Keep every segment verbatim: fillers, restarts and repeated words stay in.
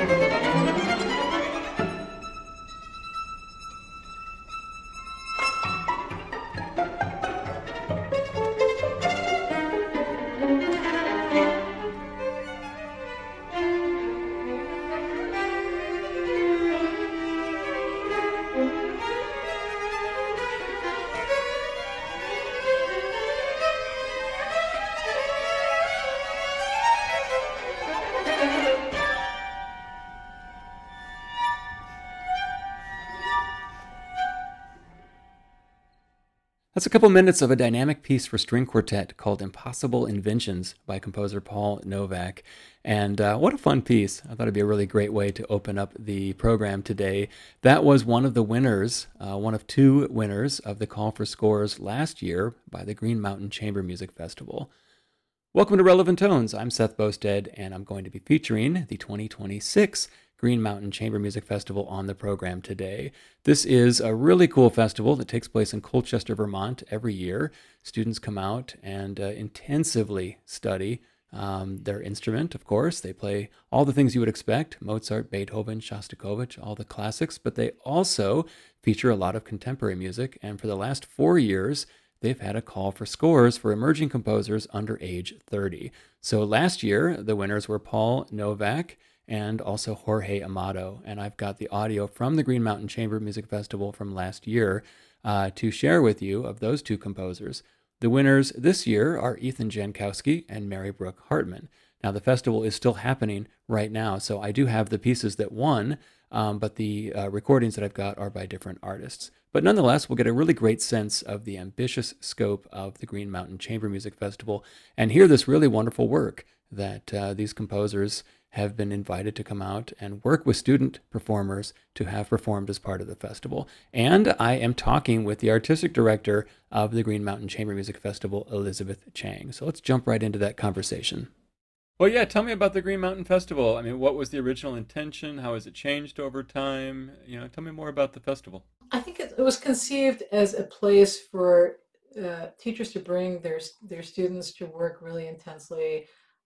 That's a couple minutes of a dynamic piece for string quartet called Impossible Inventions by composer Paul Novak. And uh, what a fun piece. I thought it'd be a really great way to open up the program today. That was one of the winners, uh, one of two winners of the Call for Scores last year by the Green Mountain Chamber Music Festival. Welcome to Relevant Tones. I'm Seth Bosted, and I'm going to be featuring the twenty twenty-six Green Mountain Chamber Music Festival on the program today. This is a really cool festival that takes place in Colchester, Vermont every year. Students come out and uh, intensively study um, their instrument, of course. They play all the things you would expect, Mozart, Beethoven, Shostakovich, all the classics, but they also feature a lot of contemporary music. And for the last four years, they've had a call for scores for emerging composers under age thirty. So last year, the winners were Paul Novak and also Jorge Amado. And I've got the audio from the Green Mountain Chamber Music Festival from last year uh, to share with you of those two composers. The winners this year are Ethan Jankowski and Mary Brooke Hartman. Now, the festival is still happening right now, so I do have the pieces that won, um, but the uh, recordings that I've got are by different artists. But nonetheless, we'll get a really great sense of the ambitious scope of the Green Mountain Chamber Music Festival and hear this really wonderful work that uh, these composers have been invited to come out and work with student performers to have performed as part of the festival. And I am talking with the artistic director of the Green Mountain Chamber Music Festival, Elizabeth Chang. So let's jump right into that conversation. Well, yeah, tell me about the Green Mountain Festival. I mean, what was the original intention? How has it changed over time? You know, tell me more about the festival. I think it, it was conceived as a place for uh, teachers to bring their their students to work really intensely,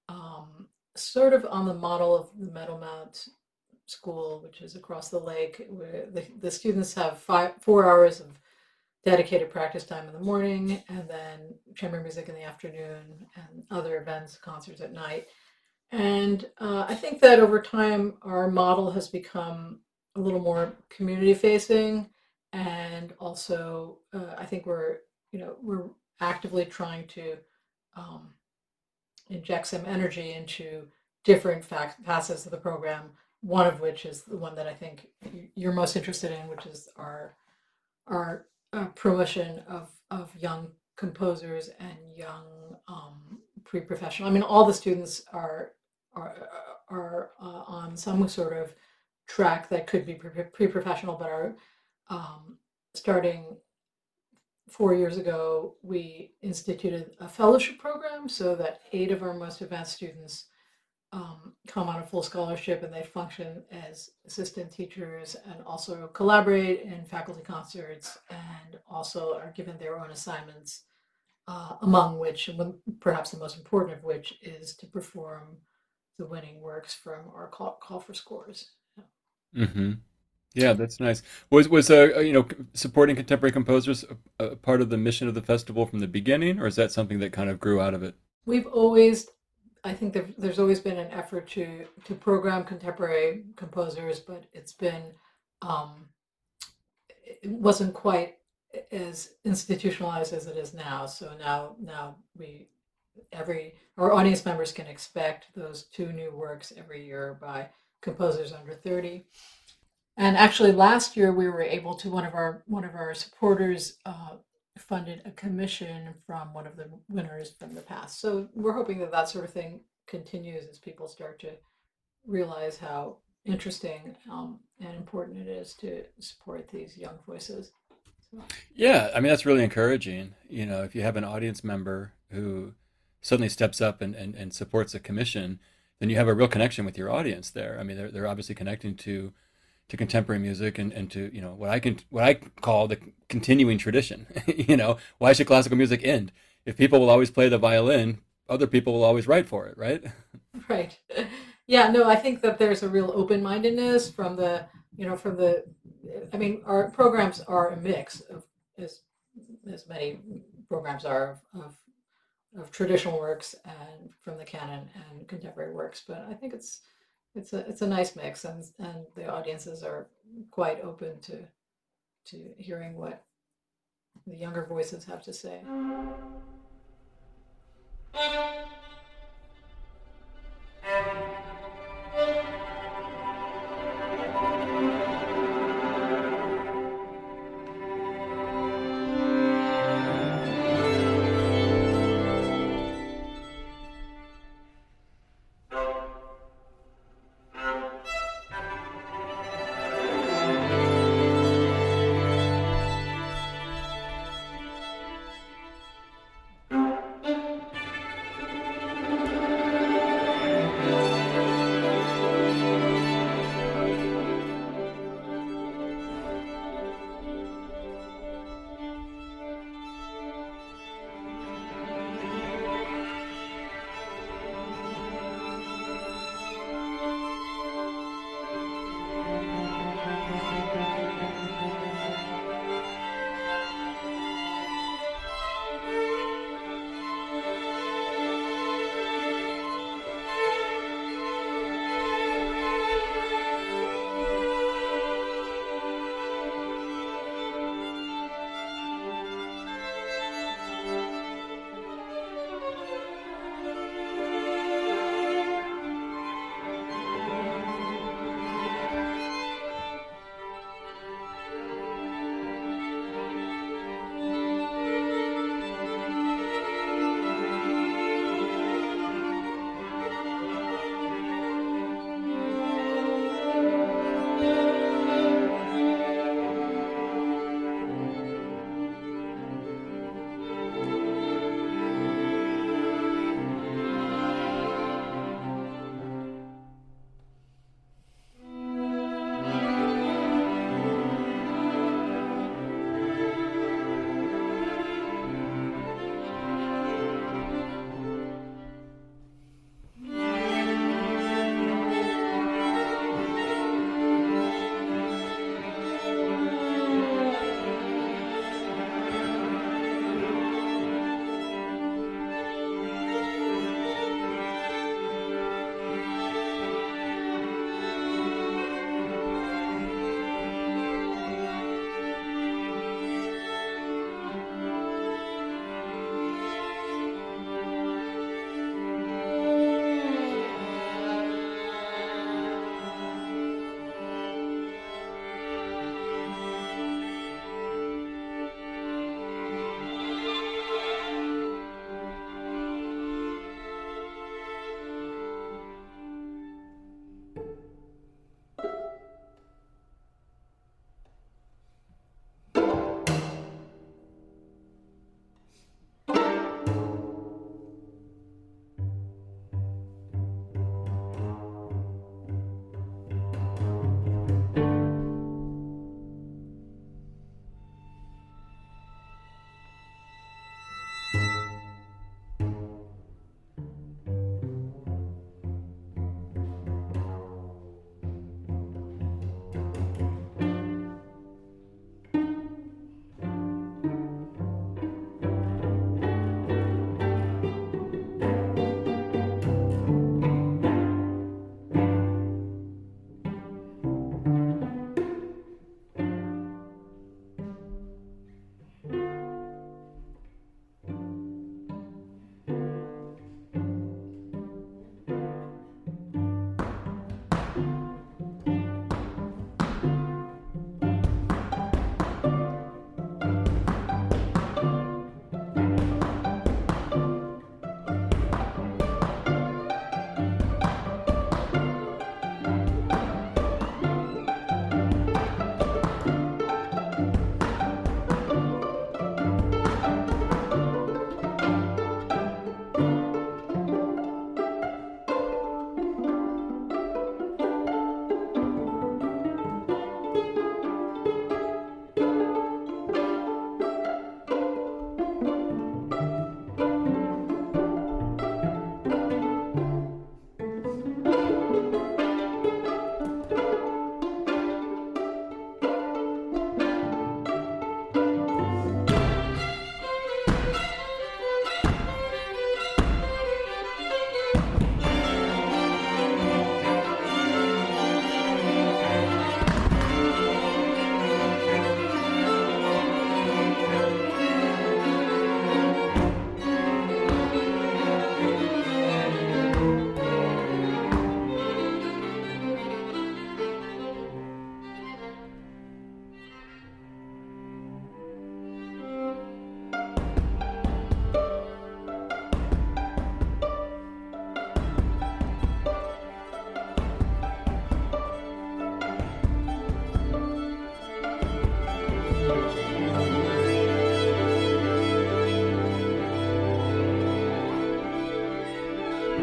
um, sort of on the model of the Meadowmount School, which is across the lake, where the, the students have five four hours of dedicated practice time in the morning, and then chamber music in the afternoon, and other events, concerts at night. And uh, I think that over time, our model has become a little more community facing. And also, uh, I think we're, you know, we're actively trying to um, inject some energy into different fac- facets of the program. One of which is the one that I think you're most interested in, which is our our uh, promotion of of young composers and young um, pre-professional. I mean, all the students are are are uh, on some sort of track that could be pre- pre-professional, but are um, starting four years ago, we instituted a fellowship program so that eight of our most advanced students um, come on a full scholarship, and they function as assistant teachers and also collaborate in faculty concerts, and also are given their own assignments, uh, among which, and perhaps the most important of which, is to perform the winning works from our call, call for scores. Mm-hmm. Yeah, that's nice. Was was uh, you know supporting contemporary composers a, a part of the mission of the festival from the beginning, or is that something that kind of grew out of it? We've always, I think there, there's always been an effort to to program contemporary composers, but it's been um, it wasn't quite as institutionalized as it is now. So now now we every our audience members can expect those two new works every year by composers under thirty. And actually, last year we were able to one of our one of our supporters uh, funded a commission from one of the winners from the past. So we're hoping that that sort of thing continues as people start to realize how interesting um, and important it is to support these young voices. So, Yeah, I mean that's really encouraging. You know, if you have an audience member who suddenly steps up and, and, and supports a commission, then you have a real connection with your audience there. I mean, they're they're obviously connecting to to contemporary music and, and to you know what I can what I call the continuing tradition. You know, why should classical music end? If people will always play the violin, other people will always write for it, right? right. Yeah, no, I think that there's a real open-mindedness from the, you know, from the, I mean, our programs are a mix of, as as many programs are of, of of traditional works and from the canon and contemporary works. But I think it's it's a it's a nice mix, and and the audiences are quite open to to hearing what the younger voices have to say.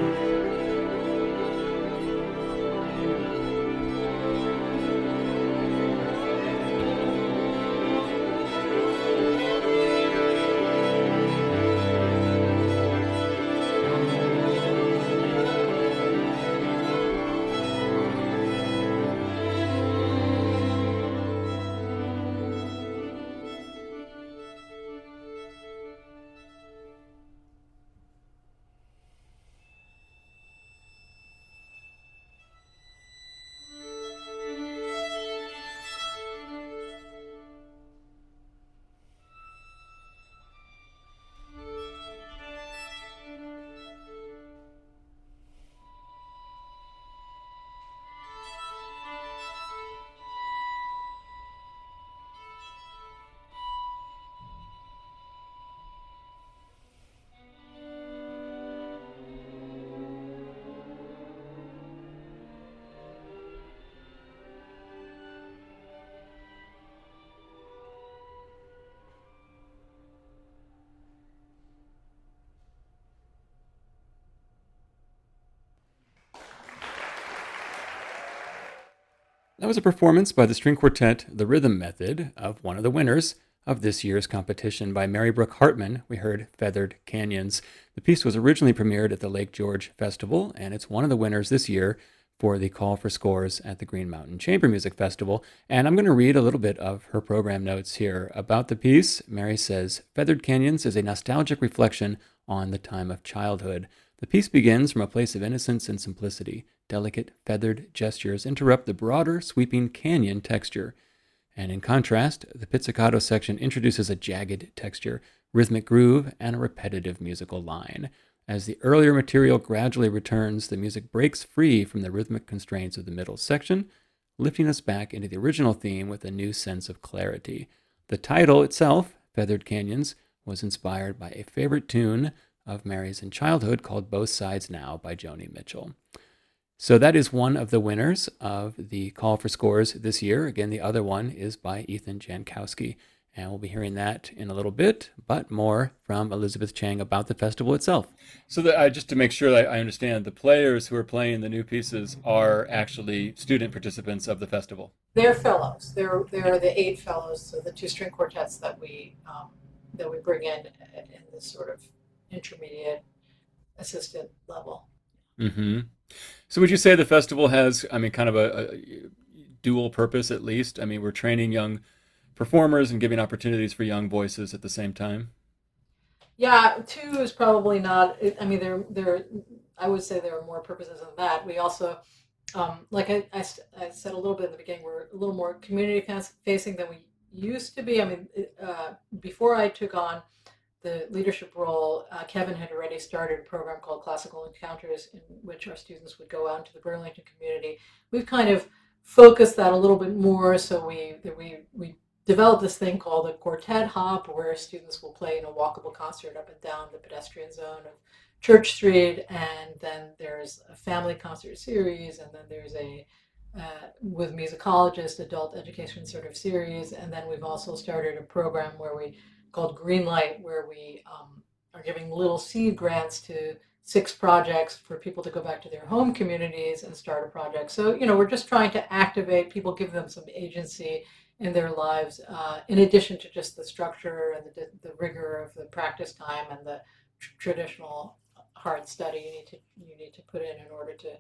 That was a performance by the string quartet, The Rhythm Method, of one of the winners of this year's competition. By Mary Brooke Hartman, we heard Feathered Canyons. The piece was originally premiered at the Lake George Festival, and it's one of the winners this year for the Call for Scores at the Green Mountain Chamber Music Festival. And I'm going to read a little bit of her program notes here about the piece. Mary says, Feathered Canyons is a nostalgic reflection on the time of childhood. The piece begins from a place of innocence and simplicity. Delicate, feathered gestures interrupt the broader, sweeping canyon texture. And in contrast, the pizzicato section introduces a jagged texture, rhythmic groove, and a repetitive musical line. As the earlier material gradually returns, the music breaks free from the rhythmic constraints of the middle section, lifting us back into the original theme with a new sense of clarity. The title itself, Feathered Canyons, was inspired by a favorite tune of Mary's in childhood called Both Sides Now by Joni Mitchell. So that is one of the winners of the Call for Scores this year. Again, the other one is by Ethan Jankowski, and we'll be hearing that in a little bit, but more from Elizabeth Chang about the festival itself. So that, uh, just to make sure that I understand, the players who are playing the new pieces are actually student participants of the festival. They're fellows. They're they're the eight fellows, so the two string quartets that we um, that we bring in in this sort of intermediate assistant level. Mm-hmm. So would you say the festival has, I mean, kind of a, a dual purpose at least? I mean, we're training young performers and giving opportunities for young voices at the same time? Yeah, two is probably not. I mean, there there. I would say there are more purposes than that. We also, um, like I, I, I said a little bit in the beginning, we're a little more community facing than we used to be. I mean, uh, before I took on the leadership role, uh, Kevin had already started a program called Classical Encounters, in which our students would go out into the Burlington community. We've kind of focused that a little bit more, so we we we developed this thing called a quartet hop, where students will play in a walkable concert up and down the pedestrian zone of Church Street, and then there's a family concert series, and then there's a uh, with musicologists adult education sort of series, and then we've also started a program where we called Greenlight, where we um, are giving little seed grants to six projects for people to go back to their home communities and start a project. So, you know, we're just trying to activate people, give them some agency in their lives, uh, in addition to just the structure and the, the rigor of the practice time and the tr- traditional hard study you need to you need to put in in order to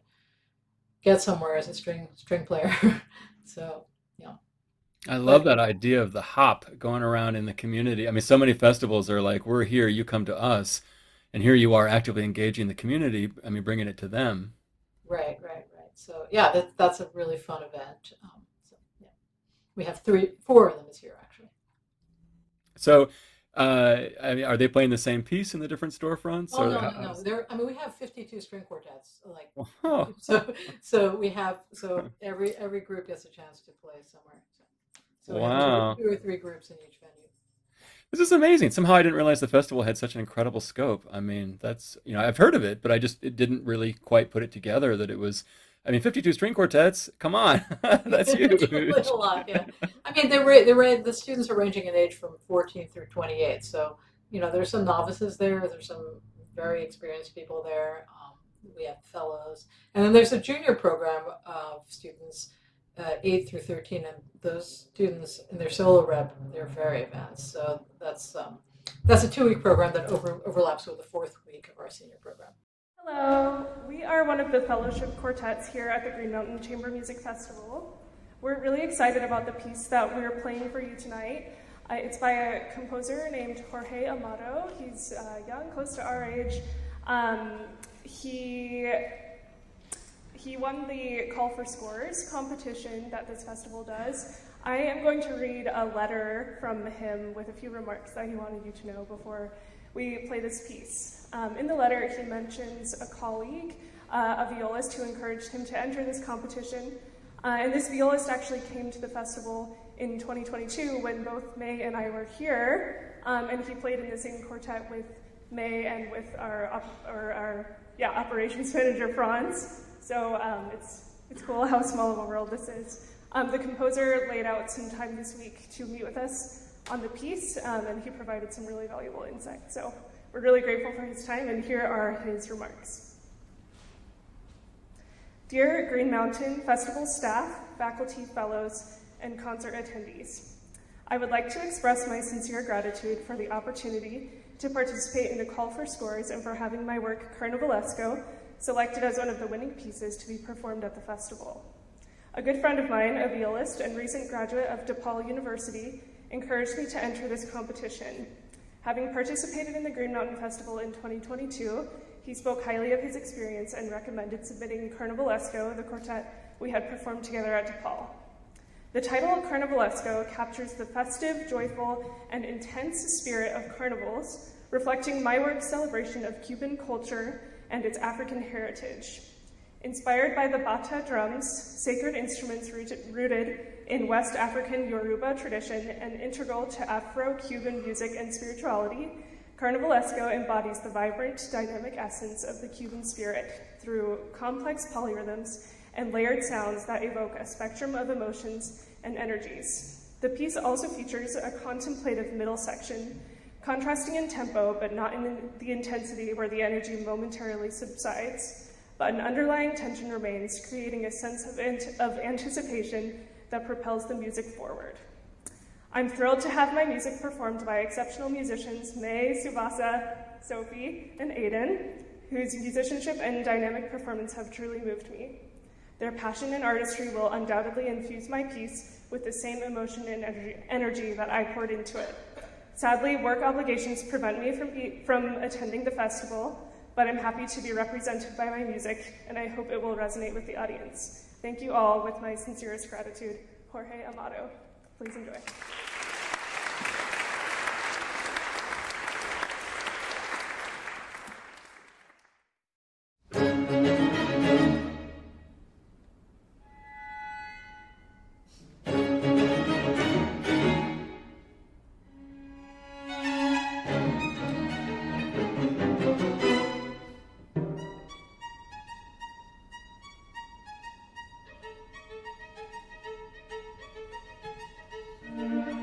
get somewhere as a string string player. So, yeah. I love But that idea of the hop going around in the community. I mean, so many festivals are like, we're here, you come to us. And here you are actively engaging the community. I mean, bringing it to them. right, right, right. So, yeah, that, that's a really fun event. Um, so, yeah, we have three, four of them this year actually. So, uh, I mean, are they playing the same piece in the different storefronts? Oh Or no, how, no, no. how's... There, I mean, we have fifty-two string quartets. Like, Oh. so, so we have, so every every group gets a chance to play somewhere. So, so we have two, Wow. two or three groups in each venue. This is amazing. Somehow I didn't realize the festival had such an incredible scope. I mean, that's, you know, I've heard of it, but I just it didn't really quite put it together that it was, I mean, fifty-two string quartets. Come on. That's It's really a huge. lot, yeah. I mean, they're ra- they're ra- the students are ranging in age from fourteen through twenty-eight. So, you know, there's some novices there. There's some very experienced people there. Um, we have fellows. And then there's a junior program of students, uh, eight through thirteen, and those students in their solo rep, they're very advanced. So that's um, that's a two-week program that over, overlaps with the fourth week of our senior program. Hello, we are one of the fellowship quartets here at the Green Mountain Chamber Music Festival. We're really excited about the piece that we're playing for you tonight. Uh, it's by a composer named Jorge Amado. He's uh, young, close to our age. Um, he, he won the Call for Scores competition that this festival does. I am going to read a letter from him with a few remarks that he wanted you to know before we play this piece. Um, in the letter, he mentions a colleague, uh, a violist who encouraged him to enter this competition. Uh, and this violist actually came to the festival in twenty twenty-two when both May and I were here, um, and he played in the same quartet with May and with our, op- or our yeah, operations manager, Franz. So um, it's, it's cool how small of a world this is. Um, the composer laid out some time this week to meet with us on the piece, um, and he provided some really valuable insight. So we're really grateful for his time, and here are his remarks. Dear Green Mountain Festival staff, faculty, fellows, and concert attendees, I would like to express my sincere gratitude for the opportunity to participate in the Call for Scores and for having my work, Carnavalesco, selected as one of the winning pieces to be performed at the festival. A good friend of mine, a violist and recent graduate of DePaul University, encouraged me to enter this competition. Having participated in the Green Mountain Festival in twenty twenty-two, he spoke highly of his experience and recommended submitting Carnavalesco, the quartet we had performed together at DePaul. The title of Carnavalesco captures the festive, joyful, and intense spirit of carnivals, reflecting my work's celebration of Cuban culture and its African heritage. Inspired by the bata drums, sacred instruments rooted in West African Yoruba tradition and integral to Afro-Cuban music and spirituality, Carnavalesco embodies the vibrant, dynamic essence of the Cuban spirit through complex polyrhythms and layered sounds that evoke a spectrum of emotions and energies. The piece also features a contemplative middle section, contrasting in tempo but not in the intensity where the energy momentarily subsides, but an underlying tension remains, creating a sense of, ant- of anticipation that propels the music forward. I'm thrilled to have my music performed by exceptional musicians May, Subasa, Sophie, and Aiden, whose musicianship and dynamic performance have truly moved me. Their passion and artistry will undoubtedly infuse my piece with the same emotion and energy, energy that I poured into it. Sadly, work obligations prevent me from, be, from attending the festival, but I'm happy to be represented by my music, and I hope it will resonate with the audience. Thank you all with my sincerest gratitude. Jorge Amado. Please enjoy. Thank you.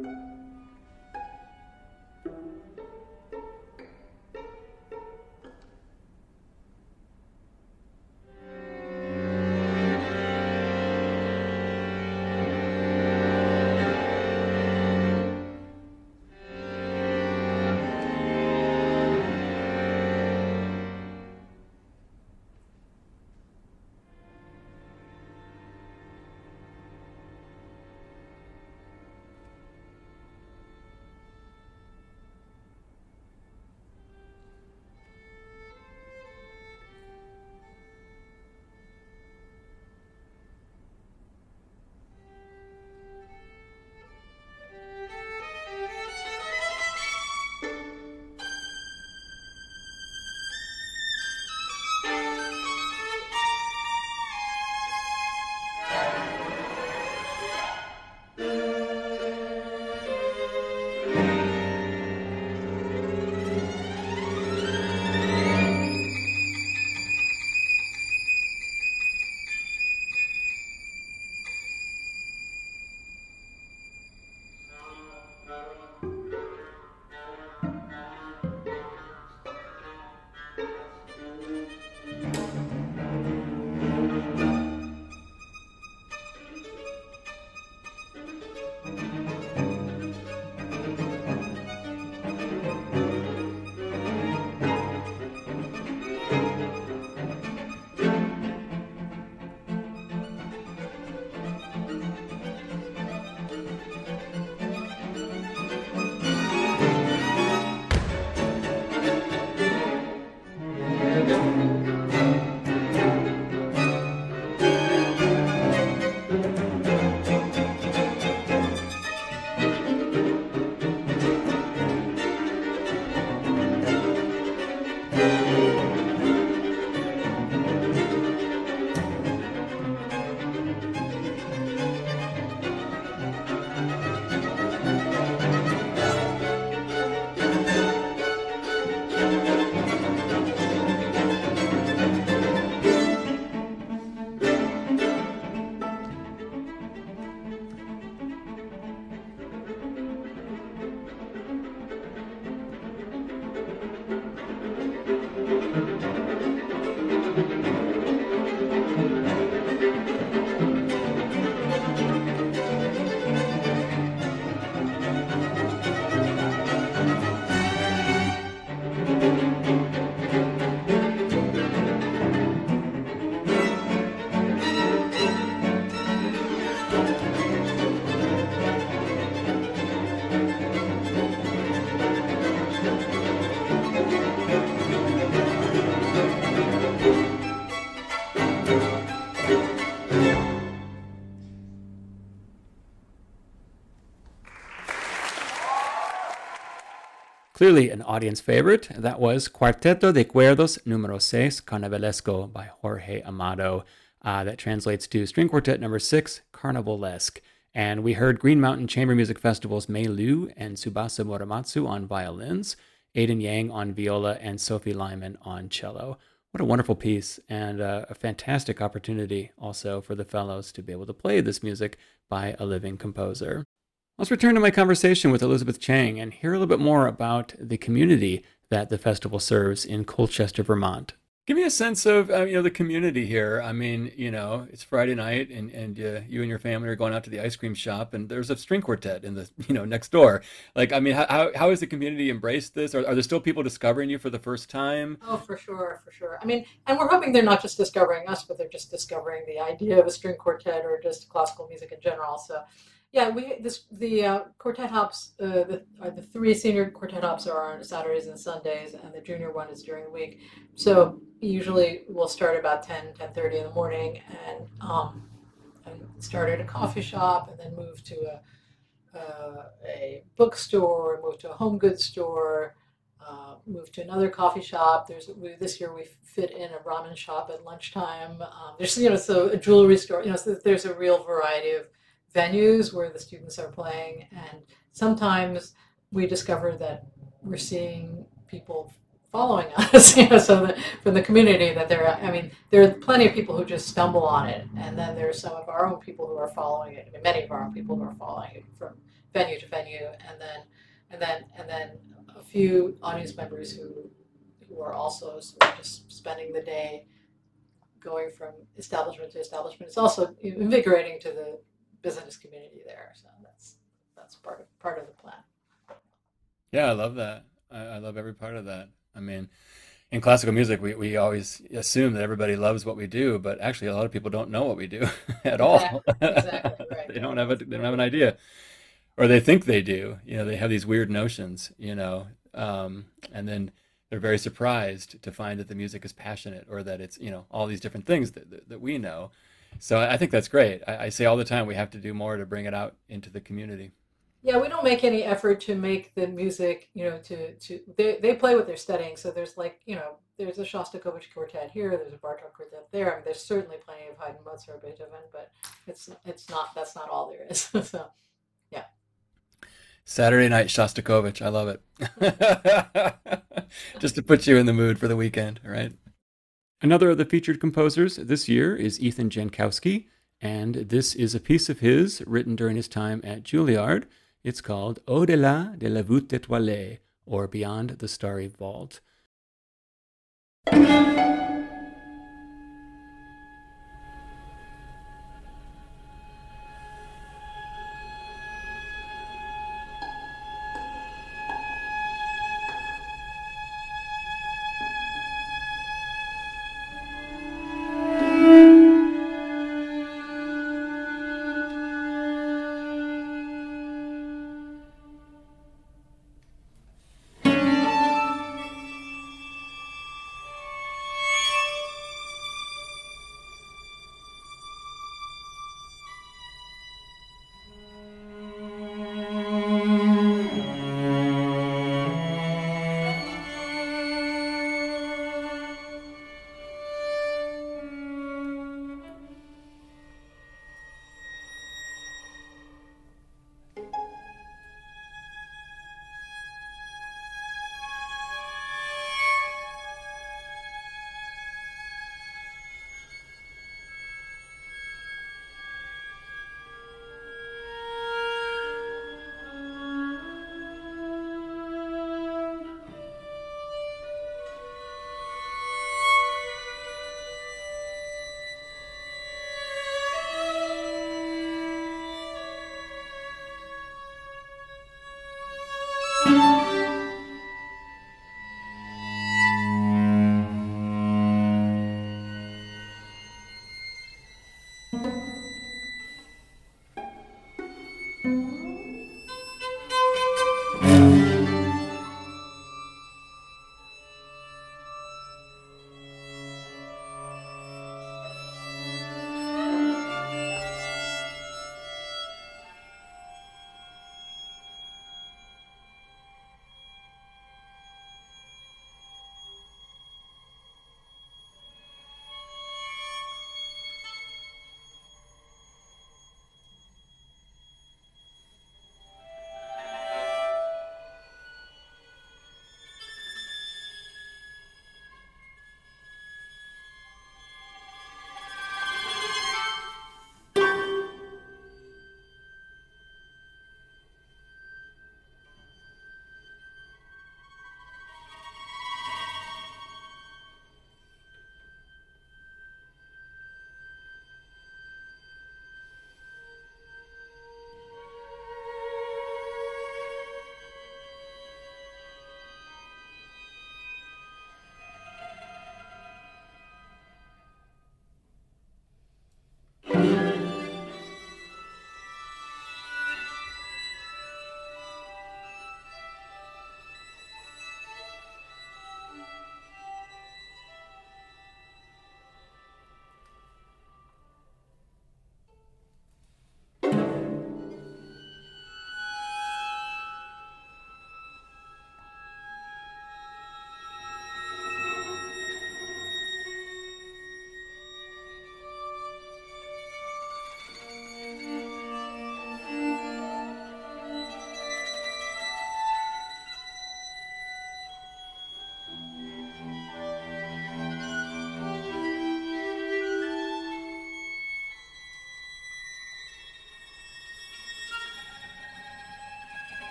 Clearly an audience favorite. That was Cuarteto de Cuerdos Número seis Carnavalesco by Jorge Amado. Uh, that translates to String Quartet number six, Carnivalesque. And we heard Green Mountain Chamber Music Festival's Mei Liu and Tsubasa Muramatsu on violins, Aidan Yang on viola, and Sophie Lyman on cello. What a wonderful piece, and uh, a fantastic opportunity also for the fellows to be able to play this music by a living composer. Let's return to my conversation with Elizabeth Chang and hear a little bit more about the community that the festival serves in Colchester, Vermont. Give me a sense of uh, you know the community here. I mean, you know, it's Friday night, and and uh, you and your family are going out to the ice cream shop, and there's a string quartet in the you know next door. Like, I mean, how how, how has the community embraced this? Are, are there still people discovering you for the first time? Oh, for sure, for sure. I mean, and we're hoping they're not just discovering us, but they're just discovering the idea of a string quartet or just classical music in general. So, yeah, we this the uh, quartet hops. Uh, the uh, the three senior quartet hops are on Saturdays and Sundays, and the junior one is during the week. So usually we'll start about ten, ten thirty in the morning, and um, and start at a coffee shop, and then move to a uh, a bookstore, move to a home goods store, uh, move to another coffee shop. There's we, this year we fit in a ramen shop at lunchtime. Um, there's you know so a jewelry store. You know, so there's a real variety of venues where the students are playing, and sometimes we discover that we're seeing people following us, you know, so that from the community that there, I mean, there are plenty of people who just stumble on it, and then there's some of our own people who are following it. I mean, many of our own people who are following it from venue to venue, and then and then and then a few audience members who who are also sort of just spending the day going from establishment to establishment. It's also invigorating to the business community there. So that's that's part of part of the plan. Yeah, I love that. I, I love every part of that. I mean, in classical music, we, we always assume that everybody loves what we do, but actually, a lot of people don't know what we do at all. Exactly, exactly right. They Yeah, don't have a, that's they don't have an really idea, or they think they do. You know, they have these weird notions. You know, um, and then they're very surprised to find that the music is passionate, or that it's you know all these different things that that, that we know. So I I think that's great. I, I say all the time we have to do more to bring it out into the community. yeah. We don't make any effort to make the music. You know, to to they they play what they're studying. So there's like you know there's a Shostakovich quartet here. There's a Bartok quartet there. I mean, there's certainly plenty of Haydn, Mozart, Beethoven, but it's it's not that's not all there is. So yeah. Saturday night Shostakovich. I love it. Just to put you in the mood for the weekend, right? Another of the featured composers this year is Ethan Jankowski, and this is a piece of his written during his time at Juilliard. It's called Au-delà de la voûte étoilée, or Beyond the Starry Vault.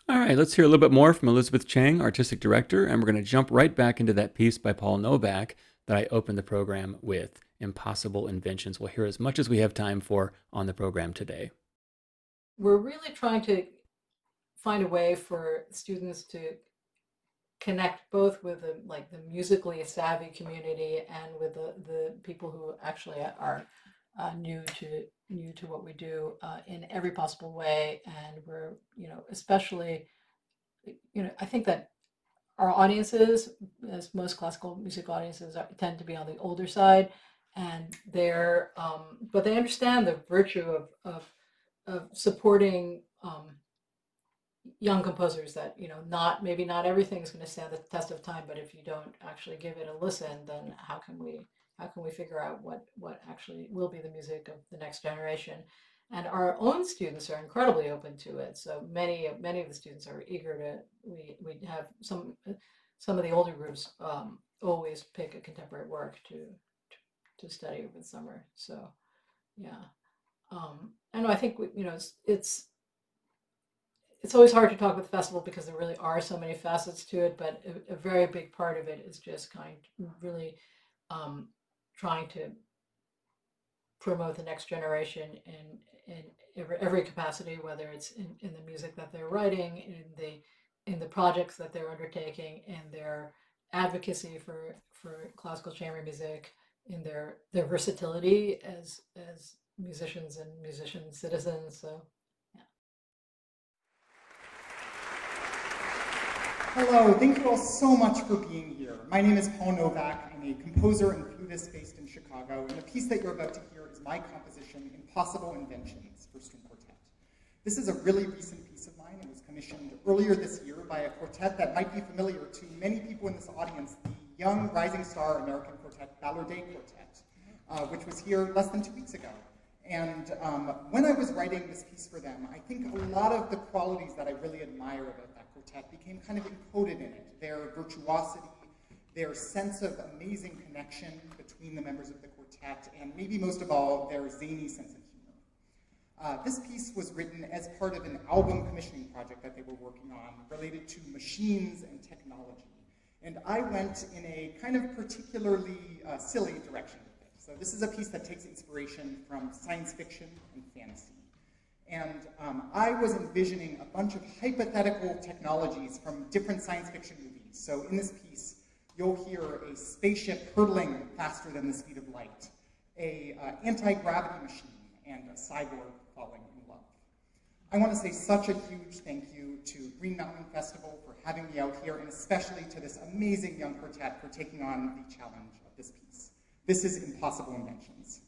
All right, let's hear a little bit more from Elizabeth Chang, Artistic Director, and we're going to jump right back into that piece by Paul Novak that I opened the program with, Impossible Inventions. We'll hear as much as we have time for on the program today. We're really trying to find a way for students to connect both with the like the musically savvy community and with the, the people who actually are uh, new to new to what we do uh, in every possible way. And we're, you know, especially, you know, I think that our audiences, as most classical music audiences, are, tend to be on the older side, and they're um, but they understand the virtue of of, of supporting um, young composers. That, you know, not maybe not everything is going to stand the test of time, but if you don't actually give it a listen, then how can we how can we figure out what what actually will be the music of the next generation? And our own students are incredibly open to it. So many many of the students are eager to. We we have some some of the older groups um, always pick a contemporary work to to, to study over the summer. So yeah, um, I know. I think we, you know it's, it's it's always hard to talk with the festival because there really are so many facets to it. But a, a very big part of it is just kind of really um, trying to promote the next generation in in every, every capacity, whether it's in, in the music that they're writing, in the in the projects that they're undertaking, in their advocacy for for classical chamber music, in their their versatility as as musicians and musician citizens. So yeah. Hello, thank you all so much for being here. My name is Paul Novak. I'm a composer and flutist based in Chicago, and the piece that you're about to hear is my composition, Impossible Inventions, for string quartet. This is a really recent piece of mine. It was commissioned earlier this year by a quartet that might be familiar to many people in this audience, the young rising star American quartet, Ballard Day Quartet, uh, which was here less than two weeks ago. And um, when I was writing this piece for them, I think a lot of the qualities that I really admire about that quartet became kind of encoded in it. Their virtuosity, their sense of amazing connection between the members of the quartet, and maybe most of all, their zany sense of humor. Uh, this piece was written as part of an album commissioning project that they were working on related to machines and technology. And I went in a kind of particularly uh, silly direction with it. So this is a piece that takes inspiration from science fiction and fantasy. And um, I was envisioning a bunch of hypothetical technologies from different science fiction movies. So in this piece, you'll hear a spaceship hurtling faster than the speed of light, a uh, anti-gravity machine, and a cyborg falling in love. I want to say such a huge thank you to Green Mountain Festival for having me out here, and especially to this amazing young quartet for taking on the challenge of this piece. This is Impossible Inventions.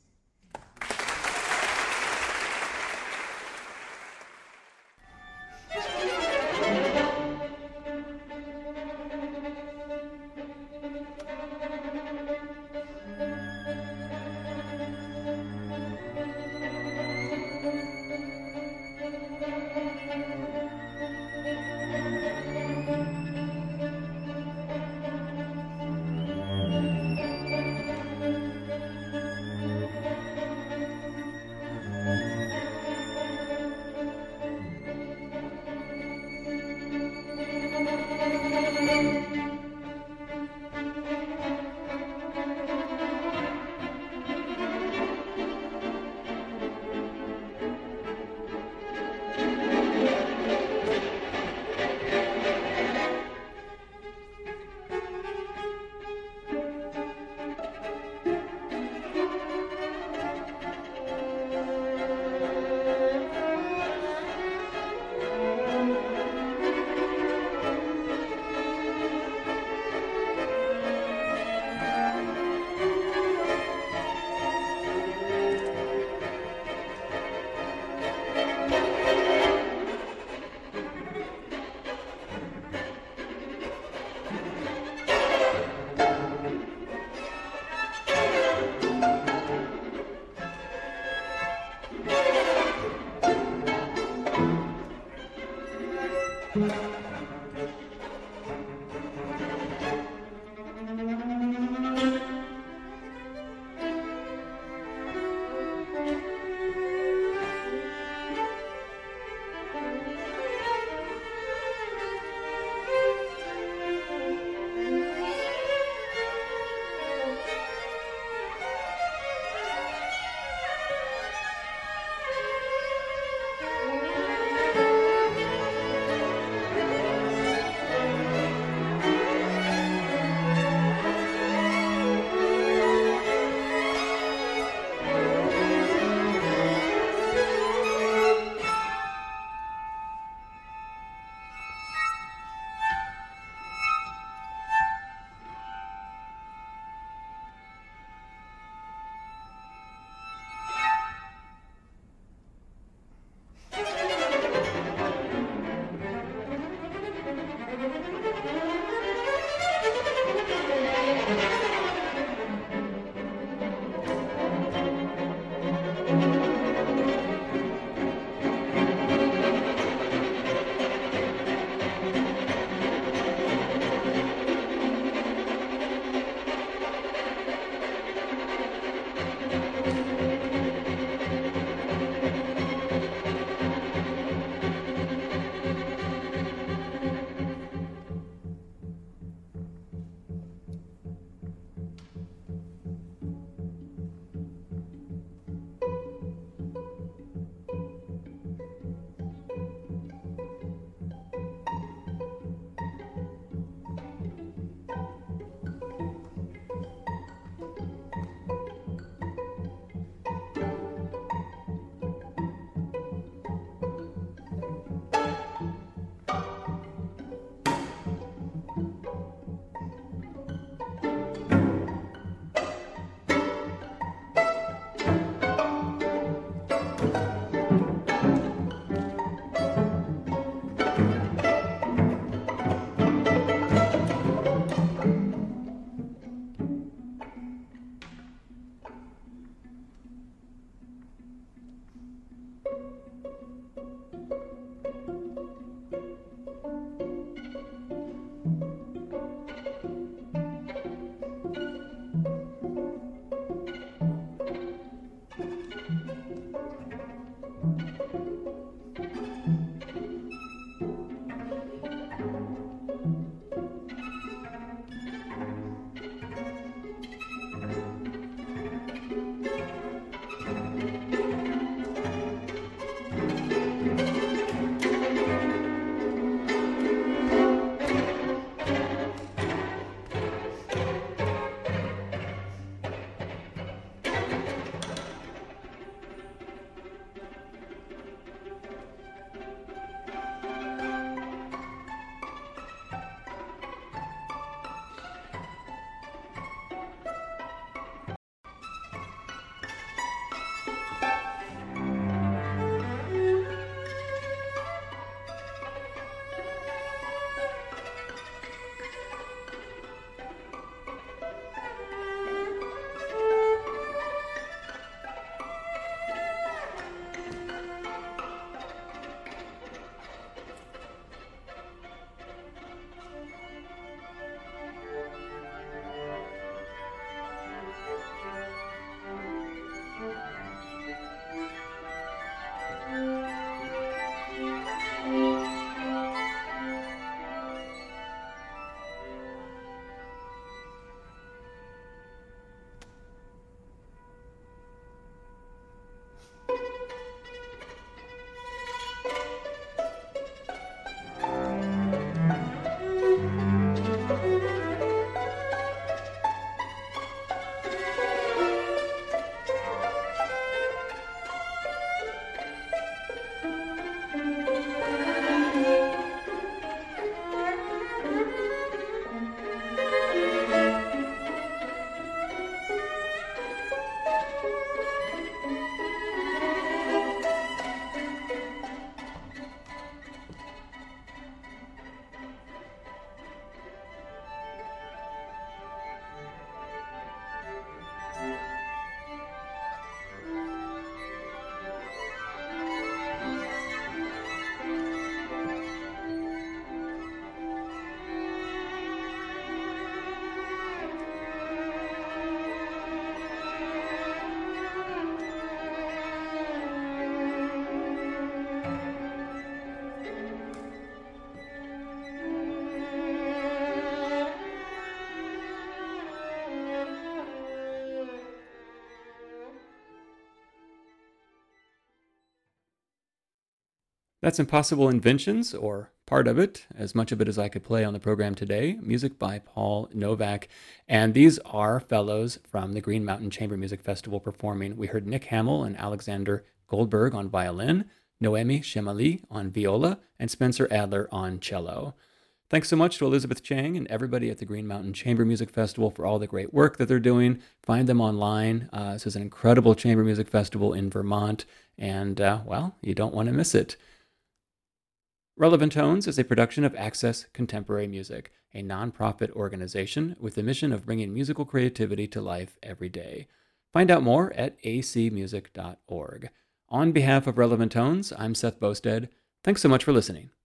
That's Impossible Inventions, or part of it, as much of it as I could play on the program today. Music by Paul Novak. And these are fellows from the Green Mountain Chamber Music Festival performing. We heard Nick Hamill and Alexander Goldberg on violin, Noemi Shemali on viola, and Spencer Adler on cello. Thanks so much to Elizabeth Chang and everybody at the Green Mountain Chamber Music Festival for all the great work that they're doing. Find them online. Uh, this is an incredible chamber music festival in Vermont, and, uh, well, you don't want to miss it. Relevant Tones is a production of Access Contemporary Music, a nonprofit organization with the mission of bringing musical creativity to life every day. Find out more at a c music dot org. On behalf of Relevant Tones, I'm Seth Bosted. Thanks so much for listening.